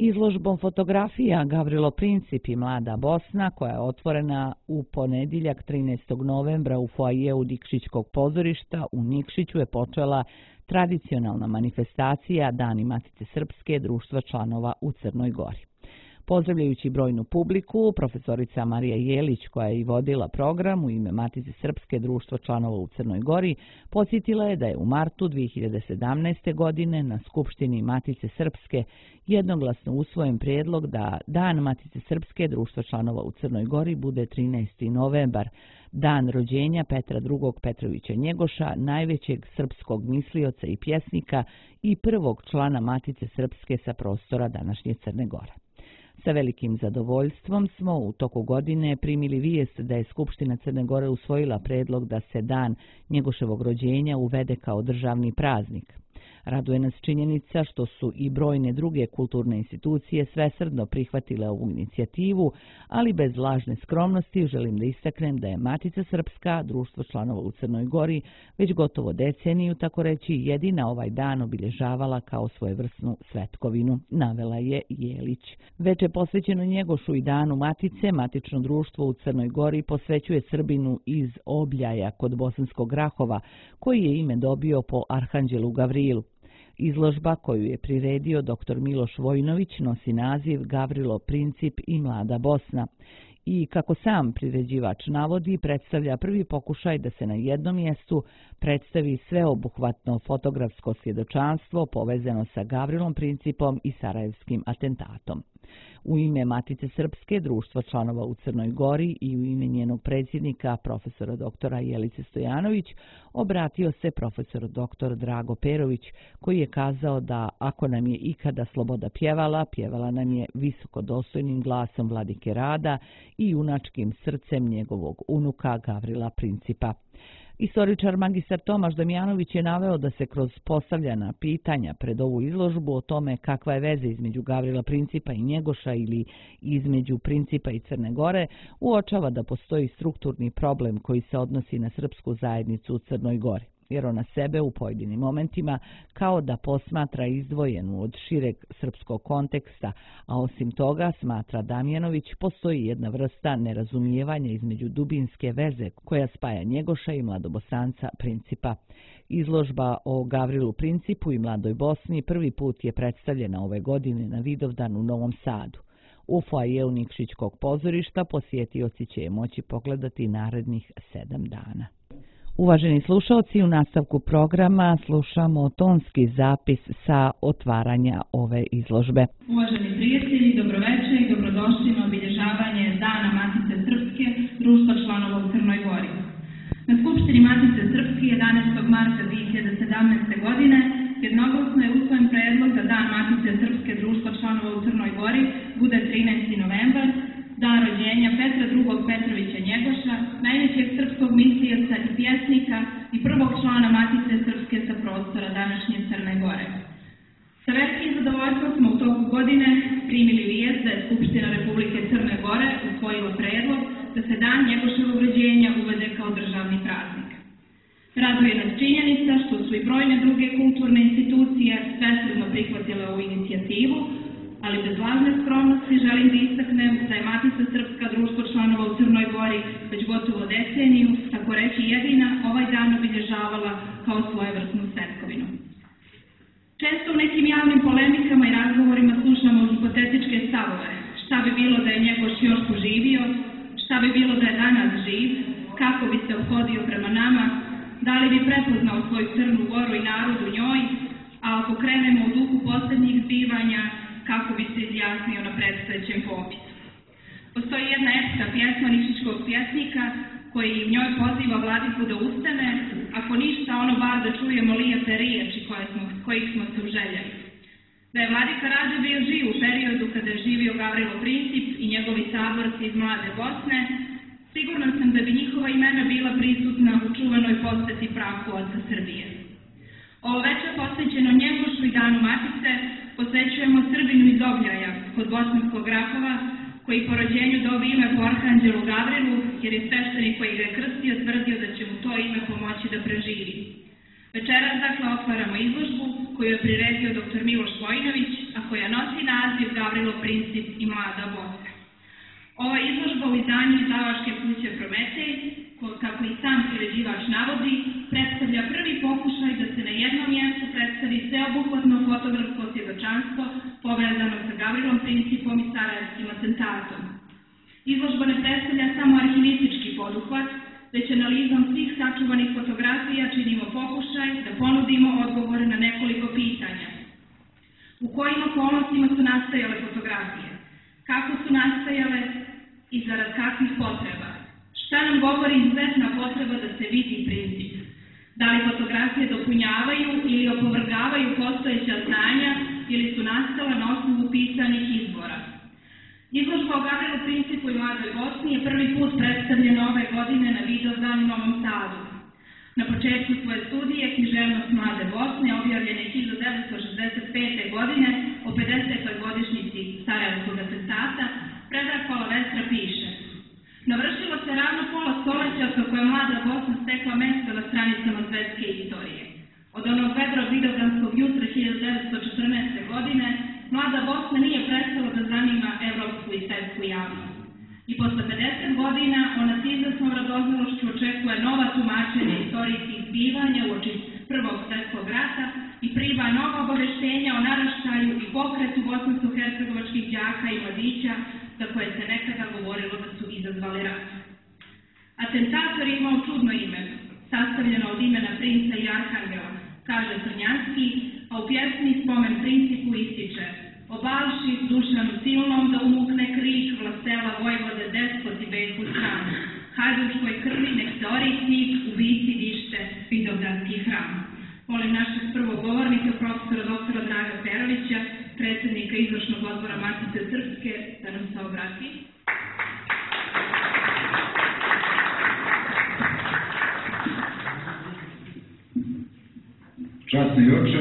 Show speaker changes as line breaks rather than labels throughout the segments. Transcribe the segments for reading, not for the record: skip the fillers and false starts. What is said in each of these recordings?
Izložbom fotografija Gavrilo Princip i Mlada Bosna, koja je otvorena u ponedjeljak 13. novembra u foajeu Nikšićkog pozorišta u Nikšiću, je počela tradicionalna manifestacija Dani Matice Srpske Društva članova u Crnoj Gori. Pozdravljajući brojnu publiku, profesorica Marija Jelić, koja je i vodila program u ime Matice Srpske Društva članova u Crnoj Gori, podsjetila je da je u martu 2017. godine na Skupštini Matice Srpske jednoglasno usvojen prijedlog da Dan Matice Srpske Društva članova u Crnoj Gori bude 13. novembar, dan rođenja Petra II. Petrovića Njegoša, najvećeg srpskog mislioca i pjesnika i prvog člana Matice Srpske sa prostora današnje Crne Gore. Sa velikim zadovoljstvom smo u toku godine primili vijest da je Skupština Crne Gore usvojila predlog da se dan Njegoševog rođenja uvede kao državni praznik. Raduje nas činjenica što su i brojne druge kulturne institucije svesrdno prihvatile ovu inicijativu, ali bez lažne skromnosti želim da istaknem da je Matica Srpska, Društvo članova u Crnoj Gori, već gotovo deceniju, tako reći, jedina ovaj dan obilježavala kao svojevrsnu svetkovinu, navela je Jelić. Veče posvećeno Njegošu i Danu Matice, Matično društvo u Crnoj Gori posvećuje Srbinu iz Obljaja kod Bosanskog Grahova, koji je ime dobio po Arhanđelu Gavrilu. Izložba koju je priredio dr. Miloš Vojnović nosi naziv Gavrilo Princip i Mlada Bosna i, kako sam priređivač navodi, predstavlja prvi pokušaj da se na jednom mjestu predstavi sveobuhvatno fotografsko svjedočanstvo povezano sa Gavrilom Principom i Sarajevskim atentatom. U ime Matice Srpske, Društva članova u Crnoj Gori i u ime njenog predsjednika, profesora doktora Jelice Stojanović, obratio se profesor doktor Drago Perović, koji je kazao da ako nam je ikada sloboda pjevala, pjevala nam je visokodostojnim glasom Vladike Rada i junačkim srcem njegovog unuka Gavrila Principa. Istoričar magistar Tomaš Damjanović je naveo da se kroz postavljena pitanja pred ovu izložbu o tome kakva je veza između Gavrila Principa i Njegoša ili između Principa i Crne Gore uočava da postoji strukturni problem koji se odnosi na srpsku zajednicu u Crnoj Gori, jer ona sebe u pojedinim momentima kao da posmatra izdvojenu od šireg srpskog konteksta, a osim toga, smatra Damjanović, postoji jedna vrsta nerazumijevanja između dubinske veze koja spaja Njegoša i Mladobosanca Principa. Izložba o Gavrilu Principu i Mladoj Bosni prvi put je predstavljena ove godine na Vidovdan u Novom Sadu. U foajeu Nikšićkog pozorišta posjetioci će je moći pogledati narednih 7 dana. Uvaženi slušalci, u nastavku programa slušamo tonski zapis sa otvaranja ove izložbe.
Uvaženi prijatelji, dobroveče i dobrodošli na obilježavanje Dana Matice Srpske, Društva članova u Crnoj Gori. Na Skupštini Matice Srpske 11. marta 2017. godine jednoglasno je usvojen predlog da Dan Matice Srpske, Društva članova u Crnoj Gori bude 13. novembar, dan rođenja Petra II. Petrovića Njegoša, najvećeg srpskog mislioca i pjesnika i prvog člana Matice Srpske sa prostora današnje Crne Gore. Sa velikim zadovoljstvom smo u toku godine primili vijest da je Skupština Republike Crne Gore usvojila predlog da se dan Njegoševog rođenja uvede kao državni praznik. Raduje nas činjenica što su i brojne druge kulturne institucije svesrdno prihvatile ovu inicijativu, ali bez lažne skromnosti želim da istaknem da je Matica Srpska, Društvo članova u Crnoj Gori, već gotovo deceniju, tako reći jedina, ovaj dan obilježavala kao svojevrsnu svetkovinu. Često u nekim javnim polemikama i razgovorima slušamo hipotetičke stavove. Šta bi bilo da je Njegoš još poživio, šta bi bilo da je danas živ, kako bi se ophodio prema nama, da li bi prepoznao svoju Crnu Goru i narod u njoj, a ako krenemo u duhu posljednjih zbivanja, kako bi se izjasnio na predstojećem popisu. Postoji jedna epska pjesma nikšićkog pjesnika koji u njoj poziva Vladiku da ustane, ako ništa ono bar da čujemo lijepe riječi kojih smo se uželjeli. Da je Vladika Rađa bio živ u periodu kada je živio Gavrilo Princip i njegovi saborci iz Mlade Bosne, sigurno sam da bi njihova imena bila prisutna u čuvanoj posveti prahu oca Srbije. Ovo večer posvećeno Njegošu i Danu Matice posvećujemo Srbinu iz Obljaja kod Bosanskog Grahova, koji po rođenju dobije ime po Arhanđelu Gavrilu, jer je sveštenik koji ga je krstio tvrdio da će mu to ime pomoći da preživi. Večeras dakle otvaramo izložbu koju je priredio dr. Miloš Vojnović, a koja nosi naziv Gavrilo Princip i Mlada Bosna. Ova izložba u izdanju izdavačke kuće Prometej, kako i sam priređivač navodi, predstavlja prvi pokušaj da se na jednom mjestu predstavi sveobuhvatno fotografsko svjedočanstvo povezano sa Gavrilom Principom i sarajevskim atentatom. Izložba ne predstavlja samo arhivistički poduhvat, već analizom svih sačuvanih fotografija činimo pokušaj da ponudimo odgovore na nekoliko pitanja. U kojim okolnostima su nastajale fotografije? Kako su nastajale i zarad kakvih potreba? Šta nam govori izuzetna potreba da se vidi Princip? Da li fotografije dopunjavaju ili opovrgavaju postojeća znanja ili su nastala na osnovu pisanih izvora? Izložba o Gavrilu Principu i Mladoj Bosni je prvi put predstavljena ove godine na Vidovdan u Novom Sadu. Na početku svoje studije Književnost Mlade Bosne, objavljene 1965. godine o 50. godišnjici Sarajevskog atentata, Predrag Palavestra piše: navršilo se ravno pola stoljeća od kako je Mlada Bosna stekla mesto na stranicama svetske istorije. Od onog vedrog vidovdanskog jutra 1914. godine Mlada Bosna nije prestala da zanima evropsku i svetsku javnost. I posle 50 godina ona s izvesnom radoznalošću očekuje nova tumačenja istorijskih zbivanja uoči Prvog svjetskog rata i prima nova obaveštenja o naraštaju i pokretu bosansko-hercegovačkih đaka i mladića za koje se nekada govorilo da su izazvali rat. Atentator je imao čudno ime, sastavljeno od imena princa i arhangela, kaže Crnjanski, a u pjesmi Spomen Principu ističe: obalši Dušanu silnom da umukne krik vlastela vojvode despot i behu stranu. Hajdučkoj krvi nek se ori snik, ubici dište vidovdanski hram. Molim našeg prvog govornika, profesora doktora Draga Perovića, predsjednika izvršnog odbora Matice Srpske, da nam se obrati.
Časni oče,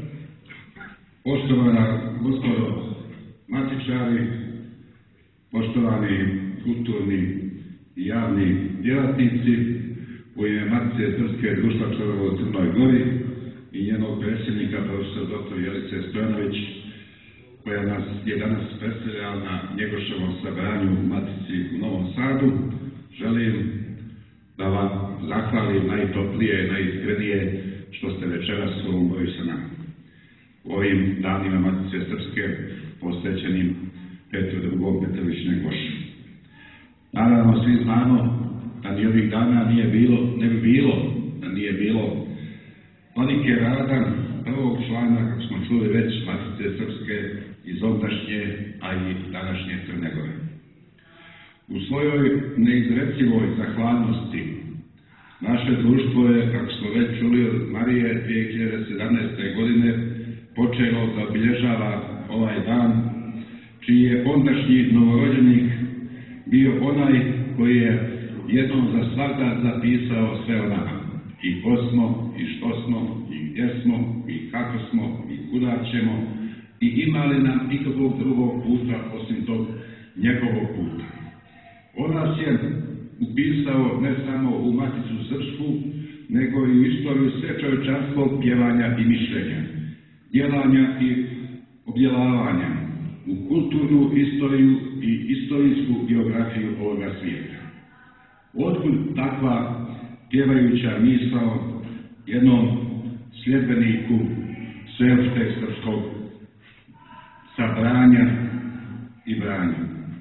poštovana gospodo matičari, poštovani kulturni i javni djelatnici, u ime Matice Srpske društva članova u Crnoj Gori i njenog predsjednika, profesor dr. Jelice Stojanović, koja nas je danas predstavljala na Njegoševom sabranju u Matici u Novom Sadu, želim da vam zahvalim najtoplije, najiskrenije što ste večeras u ovom boju sa nama. U ovim danima Matice Srpske posvećenim Petru II. Meterlične Goše. Naravno, svi znamo da ni ovih dana ne bi bilo da nije bilo planike rada prvog člana, kako smo čuli već, Matice Srpske iz ondašnje, a i današnje Crne Gore. U svojoj neizrecivoj zahvalnosti naše društvo je, kako smo već čuli od Marije, 2017. godine počelo da obilježava ovaj dan, čiji je ondašnji novorođenik bio onaj koji je jednom za svagda zapisao sve o nama. I ko smo, i što smo, i gdje smo, i kako smo, i kuda ćemo, i ima li nam nikakvog drugog puta osim tog njegovog puta. On nas je upisao ne samo u Maticu Srpsku, nego i u istoriju sve čovječanskog pjevanja i mišljenja, djelanja i objelavanja, u kulturnu istoriju i istorijsku geografiju ovoga svijeta. Otkud takva pjevajuća misao jednom sljedbeniku sveopšteg srpskog sabranja i branja?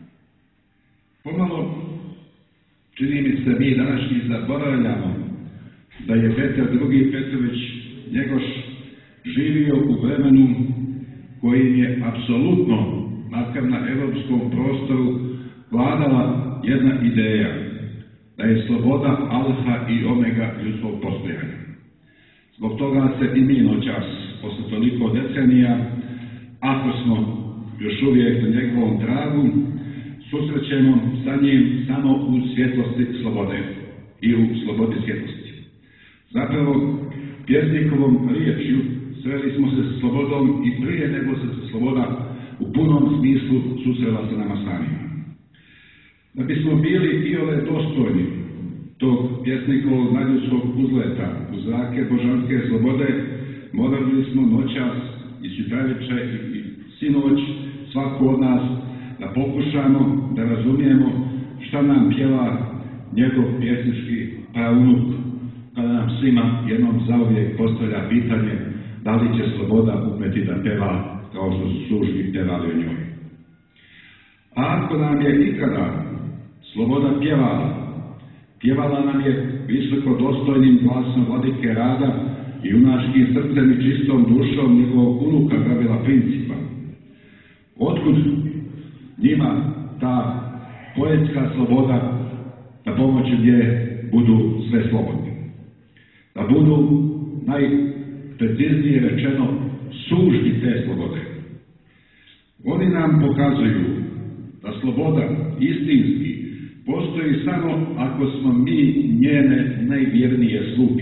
Pomalo, čini mi se, mi današnji zaboravljamo da je Petar II. Petrović Njegoš živio u vremenu kojim je apsolutno, makar na evropskom prostoru, vladala jedna ideja, da je sloboda alfa i omega ljudskog postojanja. Zbog toga se i mi noćas, posle toliko decenija, ako smo još uvijek na njegovom tragu, susrećemo sa njim samo u svjetlosti slobode i u slobodi svjetlosti. Zapravo, pjesnikovom riječju sreli smo se s slobodom i prije nego se sloboda u punom smislu susrela sa nama samima. Da bismo bili iole dostojni tog pjesnikovog nadljudskog uzleta u zrake božanske slobode, morali smo noćas i čitaviče i sinoć svako od nas da pokušamo da razumijemo šta nam pjeva njegov pjesnički praunuk, kada nam svima jednom zauvijek postavlja pitanje da li će sloboda umeti da peva kao što su službi pjevali o njoj. A ako nam je ikada sloboda pjevala nam je visoko dostojnim glasom vladike Rada i junačkim srcem i čistom dušom njegovog unuka Gavrila Principa. Otkud njima ta poetska sloboda da pomoći gdje budu sve slobodni? Da budu, najpreciznije rečeno, sužnji te slobode. Oni nam pokazuju da sloboda istinski postoji samo ako smo mi njene najvjernije sluge.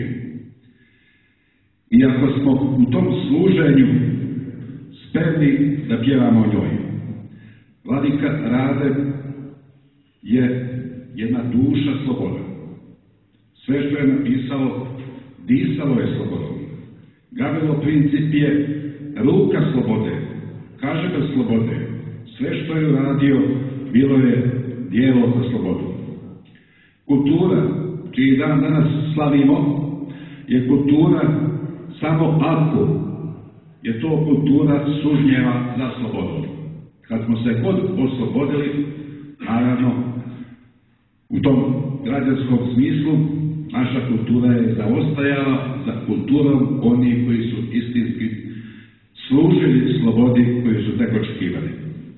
I ako smo u tom služenju spremni da pjevamo o njoj. Vladika Rade je jedna duša sloboda. Sve što je napisalo, disalo je slobodom. Gavrilo Princip je ruka slobode, kažem slobode. Sve što je uradio, bilo je djelo za slobodu. Kultura, čiji dan danas slavimo, je kultura samo ako je to kultura sužnjeva za slobodu. Kad smo se god oslobodili, naravno, u tom građanskom smislu, naša kultura je zaostajala za kulturom onih koji su istinski služili slobodi koju su tek očekivali.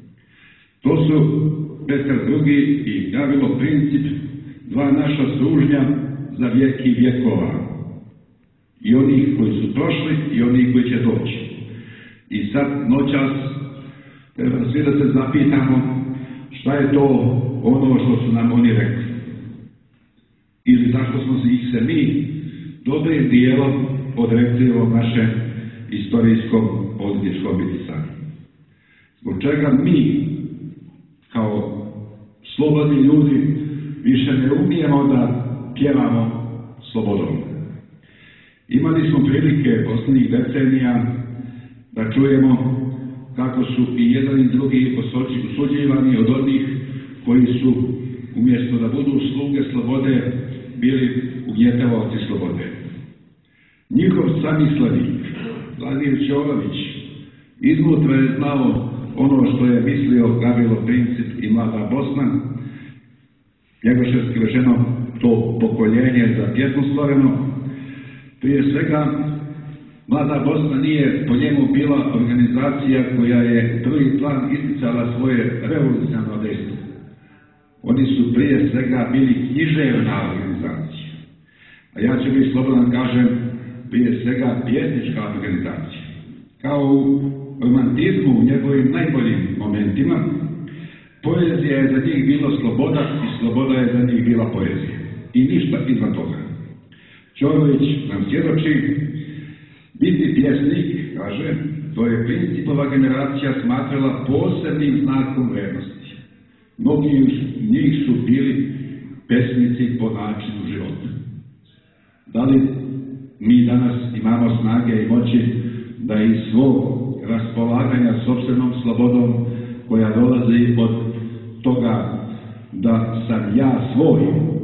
To su Petar II. I Gavrilo Princip, dva naša služnja za vijek i vjekova. I onih koji su prošli i onih koji će doći. I sad noćas treba svi da se zapitamo šta je to ono što su nam oni rekli. Ili zašto smo ih se mi dobrim dijelom odrekli o našem istorijskom političkom bitisanju. Zbog čega mi, kao slobodni ljudi, više ne umijemo da pjevamo slobodom. Imali smo prilike posljednjih decenija da čujemo kako su i jedan i drugi osuđivani od onih koji su, umjesto da budu sluge slobode, bili ugnjetavaoci slobode. Njihov samislenik, Vladimir Ćorović, iznutra je znao ono što je mislio Gavrilo Princip i Mlada Bosna, njegoševski rečeno to pokoljenje za pjesmu stvoreno. Prije svega, Mlada Bosna nije po njemu bila organizacija koja je prvi plan isticala svoje revolucionarno dejstvo. Oni su prije svega bili književna organizacija. A ja ću biti slobodan kažem, prije svega pjesnička organizacija. Kao u romantizmu u njegovim najboljim momentima, poezija je za njih bila sloboda i sloboda je za njih bila poezija. I ništa izvan toga. Ćorović nam svjedoči, biti pjesnik, kaže, to je Principova generacija smatrala posebnim znakom vrednosti. Mnogi njih su bili pesnici po načinu života. Da li mi danas imamo snage i moći da iz svog raspolaganja sopstvenom slobodom koja dolazi od toga da sam ja svoj,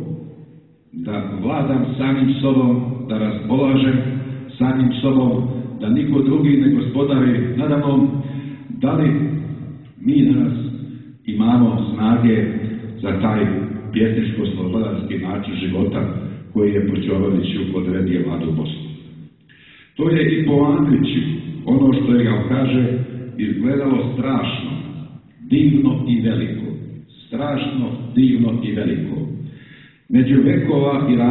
da vladam samim sobom, da raspolažem samim sobom, da niko drugi ne gospodari nadamnom, da li mi danas imamo snage za taj pjesničko-slobodarski način života koji je po Ćoroviću odredio Mladu Bosnu. To je i po Andriću, ono što je, kao kaže, izgledalo strašno, divno i veliko. Strašno, divno i veliko. Među vekova i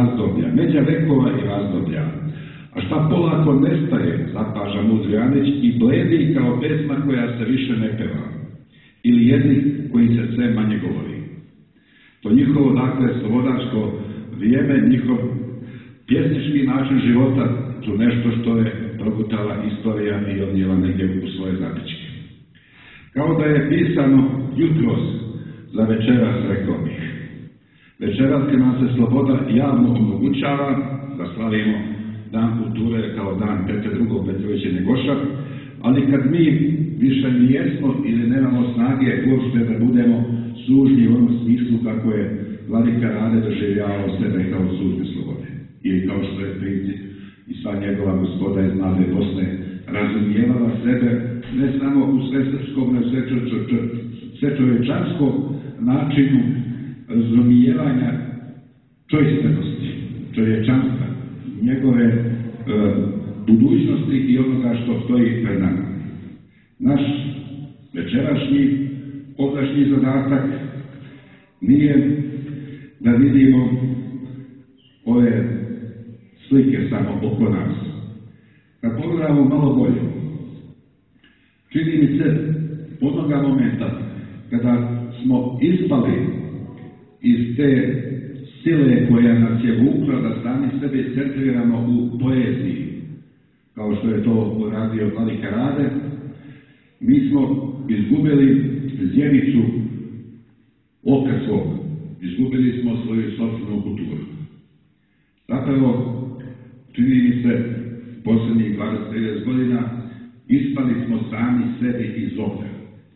razdoblja. A šta polako nestaje, zapaža mudri Andrić, i bledi kao pesma koja se više ne peva. Ili jezik koji se sve manje govori. To njihovo, dakle, slobodarsko vrijeme, njihov pjesnički način života su nešto što je progutala istorija i odnijela negdje u svoje zabičke. Kao da je pisano jutros za večeras, rekao bih. Večeras kad nam se sloboda javno omogućava da slavimo Dan kulture kao dan Petra II. Petrovića Njegoša, ali kad mi više nijesmo ili nemamo snage uopšte da budemo sužnji u onom smislu kako je vladika Rade doživljavao sebe kao sužnje slobode. I kao što je princip i sva njegova gospoda iz Mlade Bosne razumijevala sebe ne samo u svesrpskom, ne svečovečanskom načinu razumijevanja čojstvenosti, čovječanstva, njegove budućnosti i onoga što stoji pred nama. Naš večerašnji, ovdašnji zadatak nije da vidimo ove slike samo oko nas. Kad pogledamo malo bolje, čini mi se onoga momenta kada smo ispali iz te sile koja nas je vukla da sami sebe centriramo u poeziji, kao što je to uradio vladika Rade, mi smo izgubili zjenicu oka svog, izgubili smo svoju sopstvenu kulturu. Zapravo, čini mi se, posljednjih 20-30 godina ispali smo sami sebi iz oka.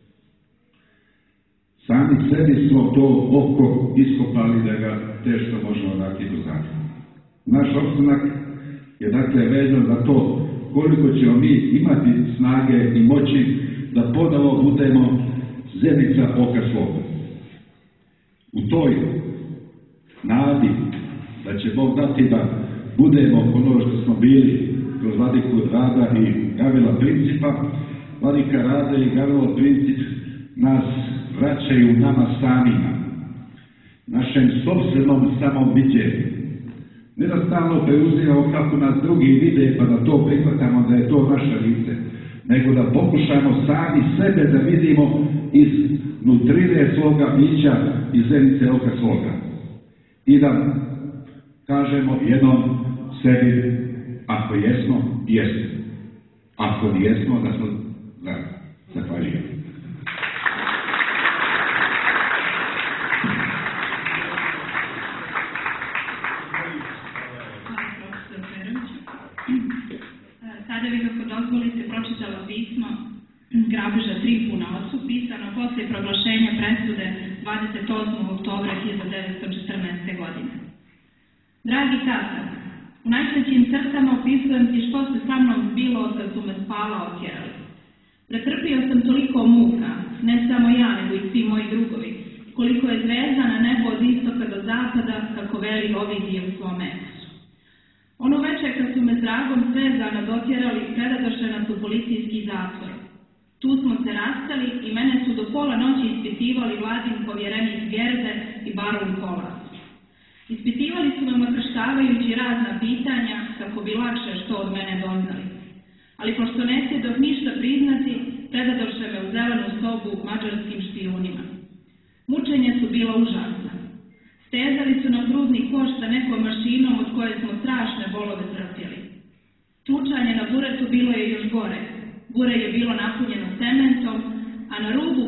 Sami sebi smo to oko iskopali da ga teško možemo dati do zatvora. Naš opstanak je dakle vezan za to koliko ćemo mi imati snage i moći da ponovo budemo zjenica oka svoga. U toj nadi da će Bog dati da budemo ono što smo bili kroz vladiku Rada i Gavrila Principa, vladika Rada i Gavrilo Princip nas vraćaju nama samima, našem sopstvenom samoviđenju. Ne da stalno preuzimamo kako nas drugi vide pa da to prihvatamo da je to naše lice, nego da pokušamo sami sebe da vidimo iz nutrine svoga bića i zenice oka svoga. I da kažemo jednom sebi, ako jesmo, jesmo. Ako nijesmo, da smo zahvaljeni.
Sada bih, ako dozvolite, pročitala pismo Grabeža Trifuna ocu, pisano poslije proglašenja presude 28. oktobra 1914. godine. Dragi tata, u najkraćim crtama opisujem ti što se sa mnom zbilo kad su me spala otjerali. Pretrpio sam toliko muka, ne samo ja, nego i svi moji drugovi, koliko je zvezda na nebo od istoka do zapada, kako veli Ovidije u svom episu. Ono večer kad su me s dragom Zvezdana dotjerali, predadoše nas u policijski zatvor. Tu smo se rastali i mene su do pola noći ispitivali vladin povjerenik Gjerde i baron Kolas. Ispitivali su me nakrštavajući razna pitanja kako bi lakše što od mene doznali. Ali pošto ne sjedoh ništa priznati, predadoše me u zelenu sobu mađarskim špijunima. Mučenje su bila užasna. Stezali su nam grudni koš sa nekom mašinom od koje smo strašne bolove trpjeli. Tučanje na buretu bilo je još gore. Bure je bilo napunjeno cementom, a na rubu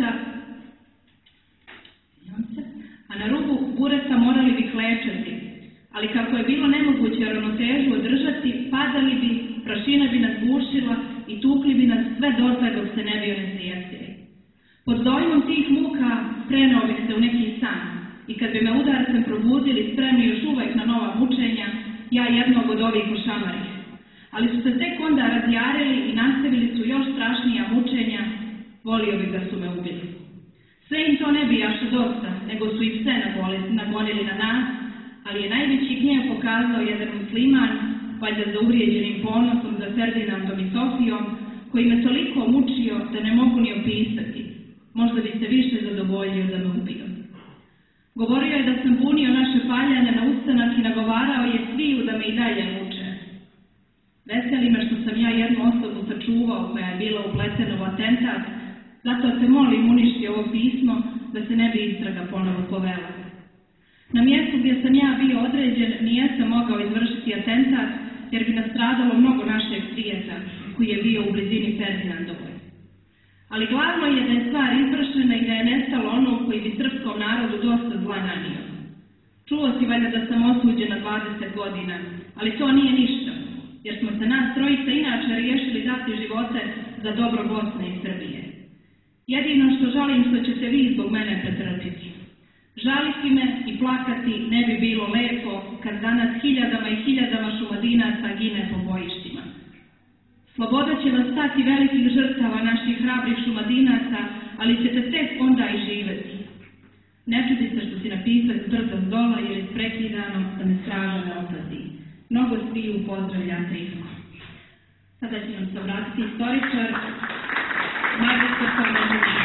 bureta morali bi klečati. Ali kako je bilo nemoguće ravnotežu održati, padali bi, prašina bi nas bušila i tukli bi nas sve dotle dok se ne bi onesvijestili. Pod dojmom tih muka preneo bih se u neki san i kad bi me udarcem probudili spremni još uvek na nova mučenja, ja jednog od ovih ošamarih. Ali su se tek onda razjarili i nastavili su još strašnija mučenja, volio bih da su me ubili. Sve im to ne bi jaše dosta, nego su i pse nagonili na nas, ali je najveći gnjev pokazao jedan musliman, valjda za uvrijeđenim ponosom za Ferdinandom i Sofijom, koji me toliko mučio da ne mogu ni opisati. Možda bi se više zadovoljio da me ubio. Govorio je da sam bunio naše paljane na ustanak i nagovarao je sviju da me i dalje muče. Veseli me što sam ja jednu osobu sačuvao koja je bila upletena u atentat, zato te molim uništi ovo pismo da se ne bi istraga ponovo povela. Na mjestu gdje sam ja bio određen nijesam mogao izvršiti atentat jer bi nastradalo mnogo našeg svijeta koji je bio u blizini Ferdinandovoj. Ali glavno je da je stvar izvršena i da je nestalo ono koji bi srpskom narodu dosta zla nanio. Čuo si valjda da sam osuđena 20 godina, ali to nije ništa. jer smo se nas trojica inače riješili dati živote za dobro Bosne i Srbije. Jedino što žalim što ćete vi zbog mene pretrpiti. Žaliti me i plakati ne bi bilo lepo kad danas hiljadama i hiljadama Šumadinaca gine po bojištima. Sloboda će vas stati velikih žrtava naših hrabrih Šumadinaca, ali ćete tek onda i živeti. Ne čudi se što si napisao iz brda s dola ili prekidano da me straža ne opazi. Mnogo sviju pozdravlja Trisko. Sada će nam se obratiti istoričar magistar Tomažin.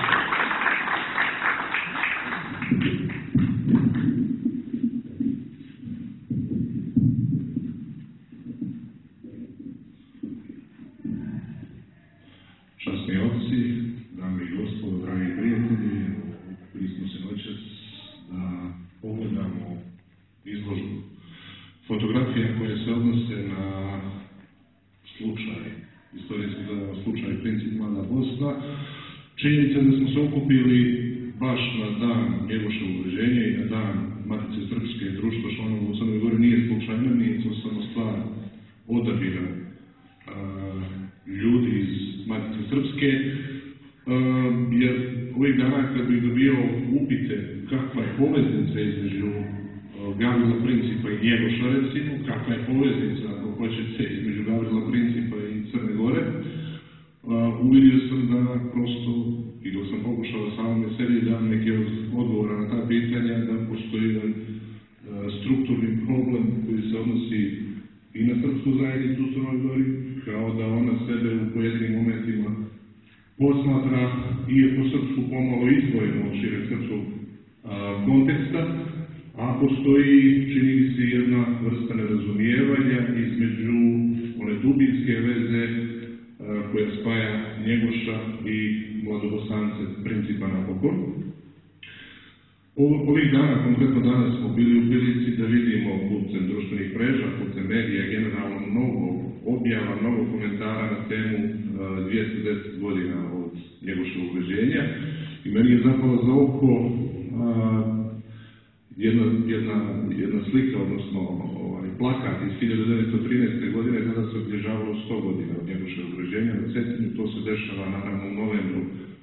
Časni oci, dame i gospodo, dragi prijatelji, okupili smo se noćas da pogledamo izložbu fotografija koje se odnose na slučaj, istorijski gledano slučaj Princip Mlada Bosna. Činjenica da smo se okupili baš na dan Njegoševog rođenja i na dan Matice Srpske društva članova u Crnoj Gori nije slučajna, nije to samo stvar odabira ljudi iz Matice Srpske, jer ovih dana kad bih dobio upite kakva je poveznica između Gavrila Principa i Njegoša, recimo, kakva je poveznica, ako hoćete, između Gavrila Principa i Crne Gore, uvidio sam da prosto, i dok sam pokušao samome sebi dam neke odgovora na ta pitanja, da postoji jedan strukturni problem koji se odnosi i na srpsku zajednicu u Crnoj Gori, kao da ona sebe u pojedinim momentima posmatra i je po srpsku pomalo izdvojeno od šireg srpskog konteksta, a postoji, čini mi se, jedna vrsta nerazumijevanja između one dubinske veze koja spaja Njegoša i Mladobosance Principa napokon. Ovih dana, konkretno danas, smo bili u prilici da vidimo putem društvenih mreža, putem medija, generalno mnogo objava, mnogo komentara na temu 210 godina od Njegoševog rođenja. I meni je zapalo za oko jedna slika, odnosno plakat iz 1913. godine kada se obilježavalo 100 godina od Njegoševog rođenja na Cetinju. To se dešava naravno u novembru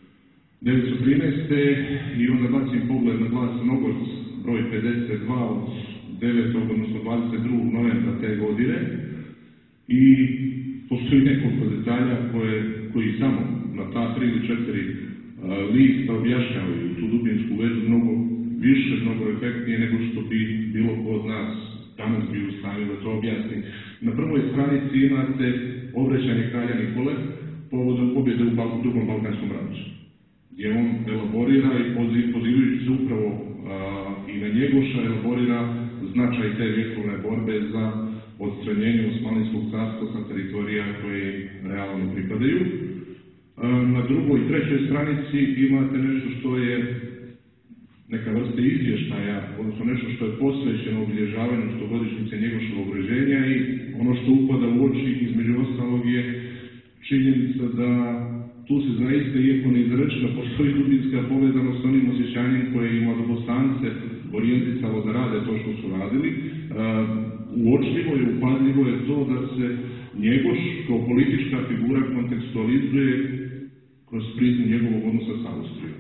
1913. I onda bacim pogled na glas Nogoć, broj 52 od 9. odnosno 22. novembra te godine i postoji nekoliko detalja koji samo na ta 3 ili 4 lista objašnjavaju tu dubinsku vezu mnogo više, mnogo efektnije nego što bi bilo ko od nas danas bi u stanju da to objasni. Na prvoj stranici imate obraćanje kralja Nikole povodom pobjede u Drugom Balkanskom ratu, gdje on elaborira i pozivajući se upravo i na Njegoša elaborira značaj te vjekovne borbe za odstranjenje Osmanlijskog carstva sa teritorija koje realno pripadaju. Na drugoj i trećoj stranici imate nešto što je neka vrsta izvještaja, odnosno nešto što je posvećeno obilježavanju stogodišnjice Njegoševog rođenja i ono što upada u oči između ostalog je činjenica da tu se zaista, iako neizrečeno, postoji dubinska povezanost s onim osjećanjem koje je Mladobosance orijentisalo da rade to što su radili. Uočljivo je, upadljivo je to da se Njegoš kao politička figura kontekstualizuje kroz prizmu njegovog odnosa sa Austrijom.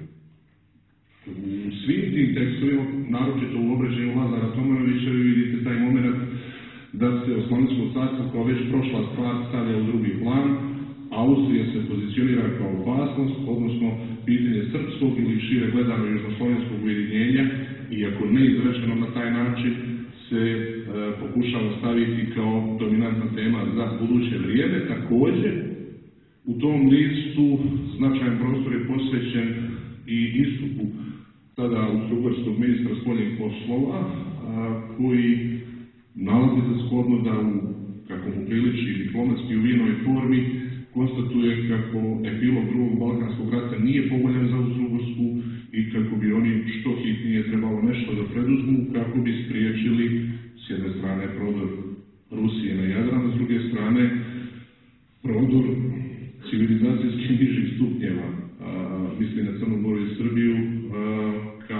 U svim tim tekstovima, naročito u obraćanju Lazara Tomanovića, vi vidite taj moment da se Osmanlijsko carstvo kao već prošla stvar stavlja u drugi plan, Austrija se pozicionira kao opasnost, odnosno pitanje srpskog ili šire gledano južnoslovenskog ujedinjenja, iako ne izrečeno na taj način, se pokušava staviti kao dominantna tema za buduće vrijeme. Također, u tom listu značajan prostor je posvećen i istupu tada austrougarskog ministra spoljnih poslova, koji nalazi za shodno da, kako mu priliči diplomatski u vinoj formi, konstatuje kako epilog Drugog Balkanskog rata nije povoljan za Austrougarsku i kako bi oni što hitnije trebalo nešto da preduzmu kako bi spriječili s jedne strane prodor Rusije na Jadran, s druge strane prodor civilizacijskih nižih stupnjeva, misli na Crnu Goru i Srbiju, ka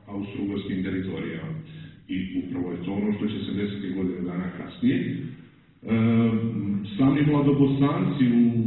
austrougarskim teritorijama. I upravo je to ono što će se desiti godinu dana kasnije. Sami mladobosanci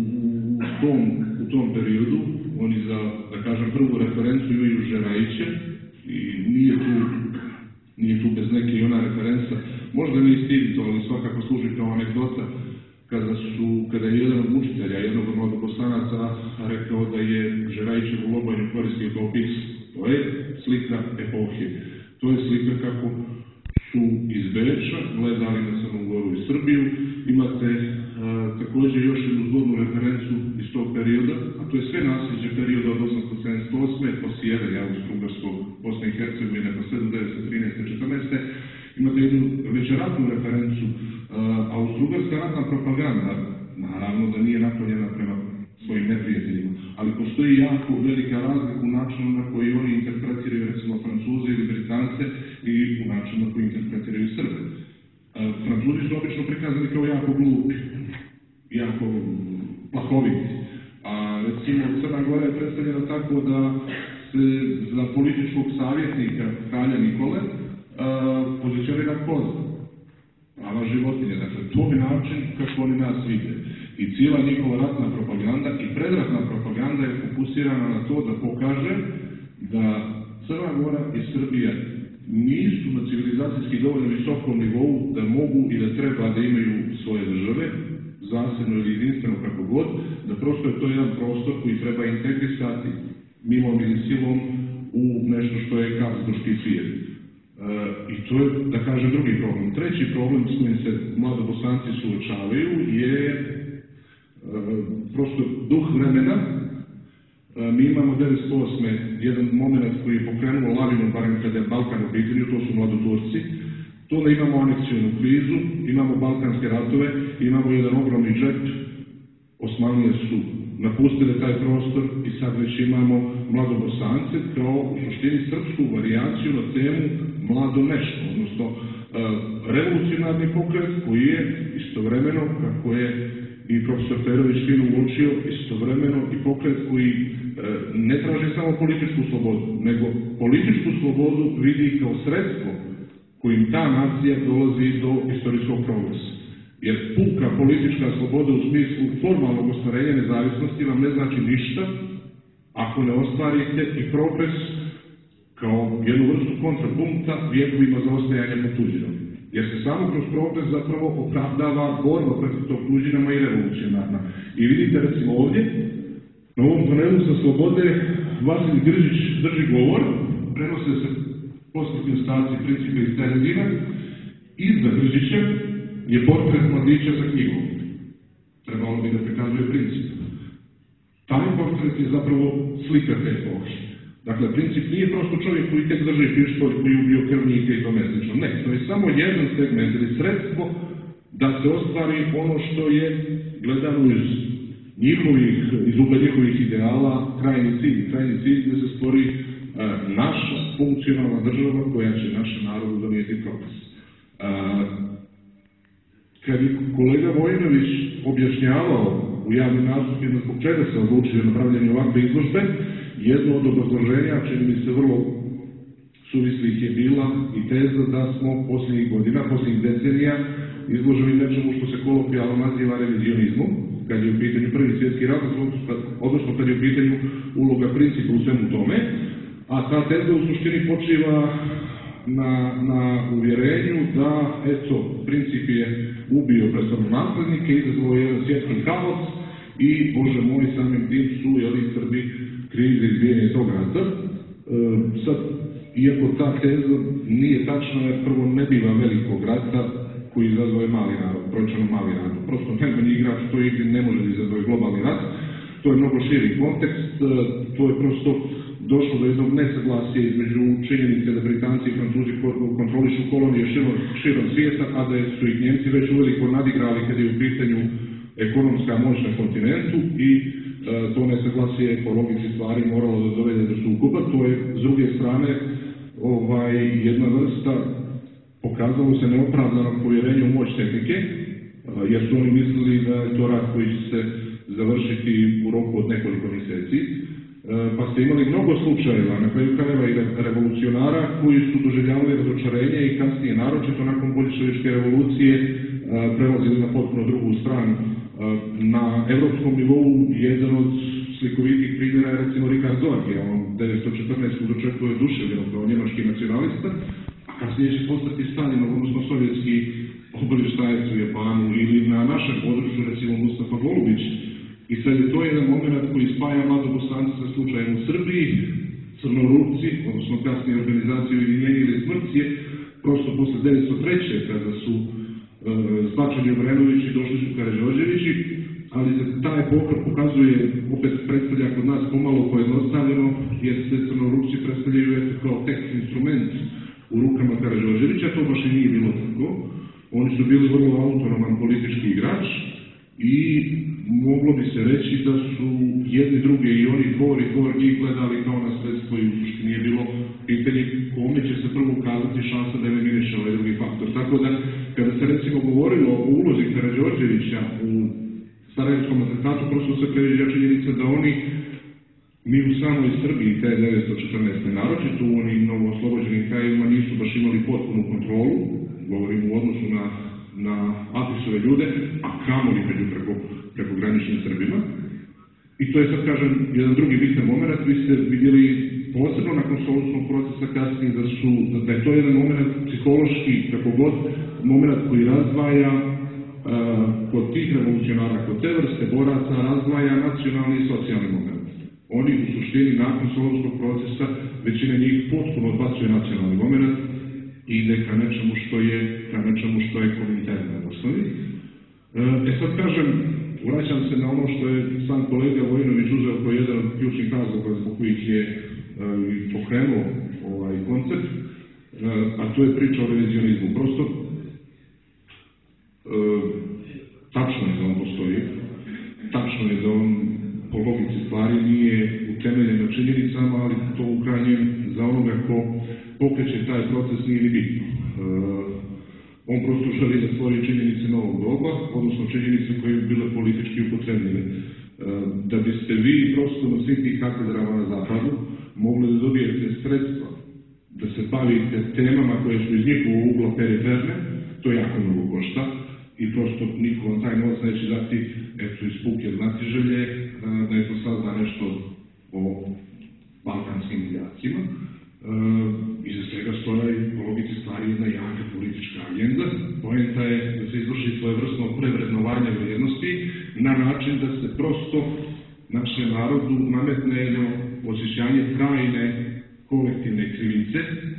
u tom periodu, oni za, da kažem, prvu referencu imaju Žerajiće i nije tu bez neke i ona referenca. Možda ne istinito, ali svakako služi kao anegdota kada je jedan od učitelja, jednog od mladobosanaca rekao da je Žerajićev u Lobanju koristio kao pismo. To je slika epohe. To je slika kako su iz Beča gledali na Crnu Goru i Srbiju. Imate također još jednu zgodnu referencu iz tog perioda, a to je sve nasljeđe perioda od 878. posijevanja Austro-Ugarskog Bosne i Hercegovine pa sve do 1913-14. Imate jednu već ratnu referencu. Austro-Ugarska ratna propaganda, naravno da nije naklonjena prema svojim neprijateljima, ali postoji jako velika razlika u načinu na koji oni interpretiraju recimo Francuze ili Britance i u načinu na koji interpretiraju Srbe. Francuzi su obično prikazani kao jako glupi, jako plahoviti, a recimo Crna Gora je predstavljena tako da se za političkog savjetnika kralja Nikole pozicionira koza, prava životinja. Dakle, to je način kako oni nas vide. I cijela njihova ratna propaganda i predratna propaganda je fokusirana na to da pokaže da Crna Gora i Srbija nisu na civilizacijski dovoljno visokom nivou da mogu i da treba da imaju svoje države, zasebno ili jedinstveno kako god, da prosto je to jedan prostor koji treba integrisati milom ili silom u nešto što je habsburški svijet. I to je, da kažem, drugi problem. Treći problem s kojim se mladobosanci suočavaju je prosto duh vremena. Mi imamo 1908. jedan moment koji je pokrenuo lavinu, barem kada je Balkan u pitanju, to su mladoturci. To da imamo aneksijonu krizu, imamo balkanske ratove, imamo jedan ogromni džep. Osmanlije su napustili taj prostor i sad već imamo mladobosance kao u suštini srpsku varijaciju na temu mlado nešto, odnosno revolucionarni pokret koji je istovremeno, kako je i profesor Perović fino uočio, istovremeno i pokret koji ne traži samo političku slobodu, nego političku slobodu vidi kao sredstvo kojim ta nacija dolazi do istorijskog progresa. Jer puka politička sloboda u smislu formalnog ostvarenja nezavisnosti vam ne znači ništa ako ne ostvarite i progres kao jednu vrstu kontrapunkta vijekovima zaostajanja pod tuđinom. Jer se samo kroz progres zapravo opravdava borba protiv tog tuđinama i revolucionarna. I vidite recimo ovdje, na ovom panelu sa slobode, Vasilij Gržić drži govor, prenose se posmrtni ostaci principa iz Terezina, iza Gržića je portret mladića za knjigom. Trebalo bi da prikazuje princip. Taj portret je zapravo slika te epohe. Dakle, princip nije prosto čovjek koji tek drži pištolj koji ubio krvnike i tome slično. Ne, to je samo jedan segment ili sredstvo da se ostvari ono što je gledano iz ugla njihovih ideala, krajnji cilj da se stvori naša funkcionalna država koja će našem narodu donijeti progres. Kad je kolega Vojinović objašnjavao u javnim nastupima zbog čega se odlučio na pravljanje ovakve izložbe, jedno od obrazloženja, čini mi se vrlo suvislih, je bila i teza da smo posljednjih godina, posljednjih decenija izloženi nečemu što se kolokvijalno naziva revizionizmom, kad je u pitanju Prvi svjetski rat, odnosno kad je u pitanju uloga principa u svemu tome, a ta teza u suštini počiva na uvjerenju da, eto, princip je ubio predstavno naslednike, izazvao jedan svjetski haos i, Bože moj, samim tim su, Srbi krivi za izbijanje tog rata. Sad, iako ta teza nije tačna, jer prvo ne biva velikog rata koji izazove mali narod, brojčano mali narod. Prosto najmanji igrač u toj igri ne može da izazove globalni rat. To je mnogo širi kontekst, to je prosto došlo do jednog nesaglasja između činjenice da Britanci i Francuzi kontrolišu kolonije širom svijeta, a da su ih Njemci već uveliko nadigrali kad je u pitanju ekonomska moć na kontinentu i to nesaglasje je po logici stvari moralo da dovede do sukoba. To je, s druge strane, jedna vrsta pokazalo se neopravdanog povjerenja u moć tehnike, jer su oni mislili da je to rat koji će se završiti u roku od nekoliko mjeseci. Pa ste imali mnogo slučajeva, na kraju krajeva i revolucionara koji su doživljavali razočarenje i kasnije, naročito nakon boljševičke revolucije, prelazili na potpuno drugu stranu. Na evropskom nivou jedan od slikovitih primjera je recimo Richard Zorge, on 1914. dočekuje oduševljeno kao njemački nacionalista, a kasnije će postati Stalinov, odnosno sovjetski obavještajac u Japanu, ili na našem području recimo Mustafa Golubić. I sad je to jedan moment koji spaja mladobosanci sa slučajem u Srbiji, Crnorupci, odnosno kasnije organizacije Ujedinjenja ili Smrcije, prosto posle 1903. kada su zbačeni Obrenović i došli su Karađorđevići, ali se ta epoka pokazuje, opet predstavlja kod nas pomalo pojednostavljeno, jer se Crnorupci predstavljaju kao tekst instrument u rukama Karađorđevića, to baš i nije bilo tako. Oni su bili vrlo autonoman politički igrač i moglo bi se reći da su jedni druge i oni dvor njih gledali kao na sredstvo i u suštini je bilo pitanje kome će se prvo ukazati šansa da eliminiše ovaj drugi faktor. Tako da, kada se recimo govorilo o ulozi Karađorđevića u Sarajevskom atentatu, prosto se previđa činjenica da oni, mi u samoj Srbiji te 1914. naročito u onim novooslobođenim krajevima nisu baš imali potpunu kontrolu, govorim u odnosu na Apisove ljude, a kamoli među prekograničnim Srbima. I to je sad, kažem, jedan drugi bitan moment. Vi ste vidjeli posebno nakon Solunskog procesa kasnije da je to jedan moment psihološki, kako god, moment koji razdvaja kod tih revolucionara, kod te vrste boraca, razdvaja nacionalni i socijalni moment. Oni u suštini nakon Solunskog procesa većina njih potpuno odbacuje nacionalni moment i ide ka nečemu što je komunitarno u osnovi. Sad kažem, vraćam se na ono što je sam kolega Vojinović uzeo kao jedan od ključnih razloga zbog kojih je pokrenuo ovaj koncept, a to je priča o revizionizmu. Prosto, tačno je da on postoji, tačno je da on po logici stvari nije utemeljen na činjenicama, ali to u krajnjem za onoga ko pokreće taj proces nije ni bitno. On prosto želi da stvori činjenice novog doba, odnosno činjenice koje bi bile politički upotrebljene. Da biste vi prosto na svim tih katedrama na zapadu mogli da dobijete sredstva, da se bavite temama koje su iz njihovog ugla periferne, to jako mnogo košta i prosto niko vam taj novac neće dati, eto iz puke znatiželje, da je to sazna nešto o balkanskim diljacima. Iza svega stoji po logici stvari jedna jaka politička agenda. Poenta je da se izvrši svojevrsno prevrednovanje vrijednosti na način da se prosto našem narodu nametne jedno osjećanje trajne kolektivne krivice.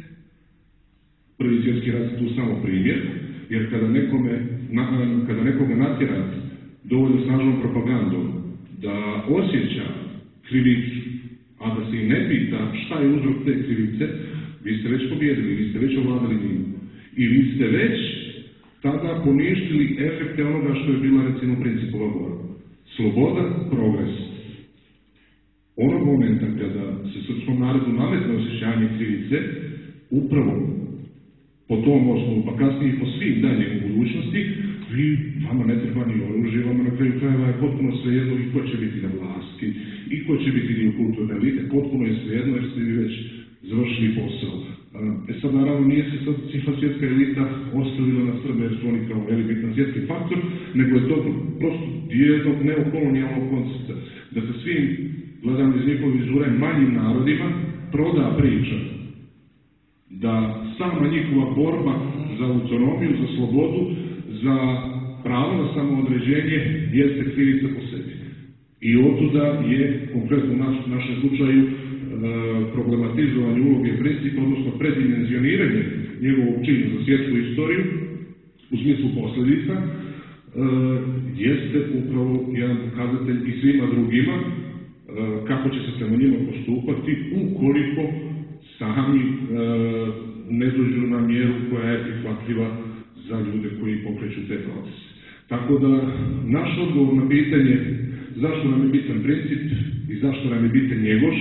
Prvi svjetski rat je tu samo primjer, jer kada nekoga natjerate dovoljno snažnom propagandom da osjeća krivicu, a da se i ne pita šta je uzrok te krivice, vi ste već pobjedili, vi ste već ovladali njim. I vi ste već tada poništili efekte onoga što je bila recimo principova borba. Sloboda, progres. Onog momenta kada se srpskom narodu nametne osjećanje krivice, upravo po tom osnovu, pa kasnije po svim daljim u budućnosti, vama ne treba ni oružje, vama na kraju krajeva je potpuno svejedno i ko će biti na vlasti, i ko će biti dio kulturne elite, potpuno je svejedno jer ste vi već završili posao. Sad naravno nije se sad cifra svjetska elita ostavila na Srbe jer su oni kao bitan svjetski faktor, nego je to prosto jednog neokolonijalnog koncepta. Da se svim, gledam iz njihove vizure, manjim narodima proda priča da sama njihova borba za autonomiju, za slobodu, za pravo na samoodređenje jeste krivica po sebi. I otuda je, konkretno u našem slučaju, problematizovanje uloge principa, odnosno predimenzioniranje njegovog čina za svjetsku istoriju, u smislu posljedica, jeste upravo jedan pokazatelj i svima drugima kako će se prema njima postupati ukoliko sami ne dođu na mjeru koja je prihvatljiva za ljude koji pokreću te procese. Tako da, naš odgovor na pitanje zašto nam je bitan princip i zašto nam je bitan njegoš,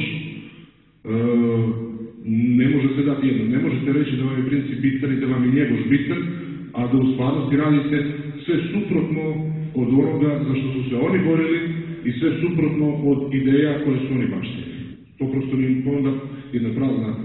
ne može se dati jedno. Ne možete reći da vam je princip bitan i da vam je njegoš bitan, a da u stvarnosti radi se sve suprotno od onoga za što su se oni borili i sve suprotno od ideja koje su oni baštili. To prosto nije onda jedna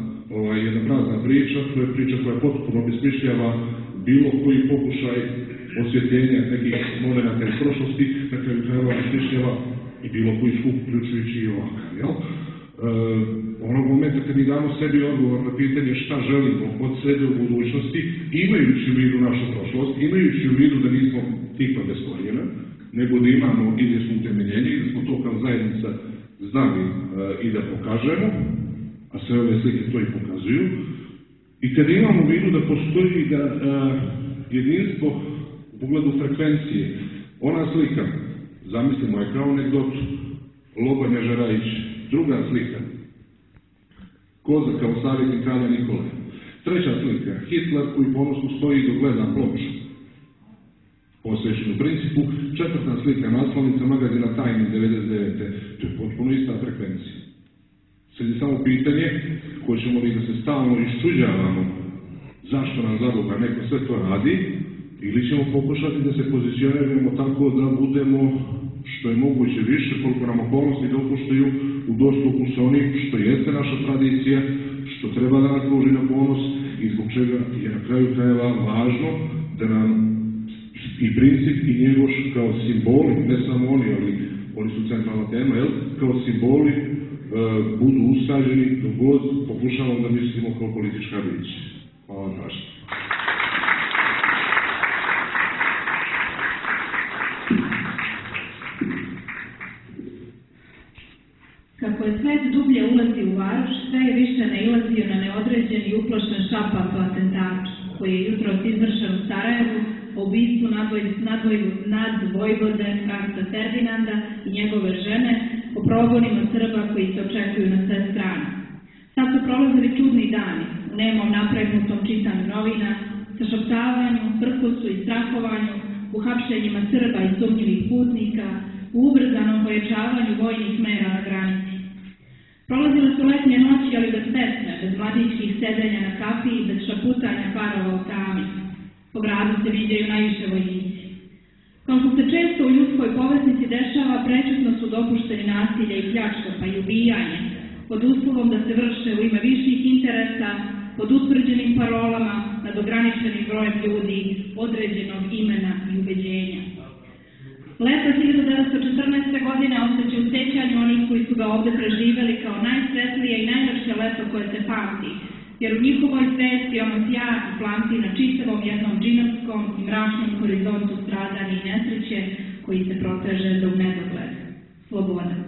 prazna priča, to je priča koja potpuno obesmišljava bilo koji pokušaj osvjetljenja nekih momenata iz prošlosti, na kraju krajeva osmišljava i bilo koji skup, uključujući i ovakav, jel? Onog momenta kad mi damo sebi odgovor na pitanje šta želimo od sebe u budućnosti, imajući u vidu našu prošlost, imajući u vidu da nismo tipa bez korijena, nego da imamo izvjesno utemeljenje i da smo to kao zajednica znali i da pokažemo, a sve ove slike to i pokazuju, i kada imamo u vidu da postoji jedinstvo u pogledu frekvencije, ona slika, zamislimo je kao anegdotu, Loban Žerajić, druga slika, Koza kao savjetnik kralja Nikole, treća slika, Hitler koji ponosno stoji dok gleda ploču, posvećenu principu, četvrta slika, naslovnica magazina Tajni 99. To je potpuno ista frekvencija. Sad je samo pitanje, hoćemo li da se stalno iščuđavamo zašto nam zaboga neko sve to radi, ili ćemo pokušati da se pozicioniramo tako da budemo što je moguće više, koliko nam okolnosti dopuštaju u dostupu sa onim što jeste naša tradicija, što treba da nas služi na ponos i zbog čega je na kraju krajeva važno da nam i princip i njegoš kao simboli, ne samo oni su centralna tema, kao simboli budu usađeni dok god pokušavamo da mislimo kao politička bića. Hvala na pažnji.
Kako je svet dublje ulazi u varoš, sve je više nailazio na neodređen i uplošen šapat o atentatu, koji je jutros izvršen u Sarajevu, o ubistvu nadvojvode Franca Ferdinanda i njegove žene, o progonima Srba koji se očekuju na sve strane. Sad su prolazili čudni dani, u nemom napregnutom čitanju novina, sašaptavanju, prkosu i strahovanju, u hapšenjima Srba i sumnjivih putnika, u ubrzanom pojačavanju vojnih mera na granici. Prolazile su letnje noći, ali bez pesme, bez mladićkih sedenja na kafi i bez šaputanja parova u tami. Po gradu se viđaju najviše vojnici. Kao što se često u ljudskoj povesnici dešava, prečutno su dopušteni nasilje i pljačka, pa i ubijanje, pod uslovom da se vrše u ime viših interesa, pod utvrđenim parolama, nad ograničenim brojem ljudi, određenog imena i ubeđenja. Leto 1914. godine ostaće u sećanju onih koji su ga ovde preživeli kao najsvetlije i najlepše leto koje se pamti, jer u njihovoj svesti ono sja i plamti na čitavom jednom džinovskom i mračnom horizontu stradanja i nesreće koji se proteže do nedogled. Sloboda.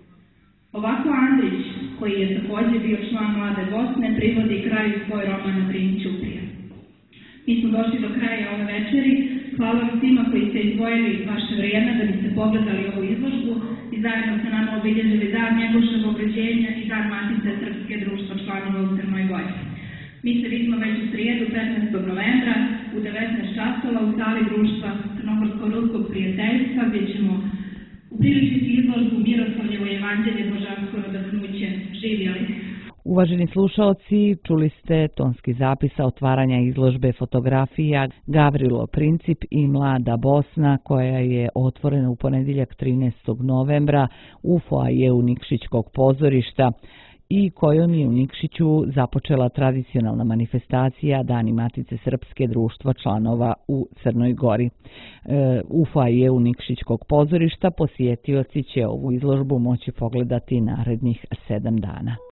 Ovako Andrić, koji je takođe bio član Mlade Bosne, privodi kraju svoj roman Princ Ćuprija. Mi smo došli do kraja ove večeri. Hvala vam svima koji ste izdvojili vaše vrijeme da biste pogledali ovu izložbu i zajedno sa nama obilježili dan Njegoševog rođenja i dan Matice Srpske društva članova u Crnoj Gori. Mi se vidimo već u srijedu 15. novembra u 19 časova u sali društva Crnogorsko-Ruskog prijateljstva gdje ćemo upriličiti izložbu Miroslavljevo evanđelje božansko nadahnuće. Živjeli!
Uvaženi slušaoci, čuli ste tonski zapis sa otvaranja izložbe fotografija Gavrilo Princip i Mlada Bosna koja je otvorena u ponedjeljak 13. novembra u foajeu Nikšićkog pozorišta i kojom je u Nikšiću započela tradicionalna manifestacija Dani Matice Srpske društva članova u Crnoj Gori. U foajeu Nikšićkog pozorišta posjetioci će ovu izložbu moći pogledati narednih 7 dana.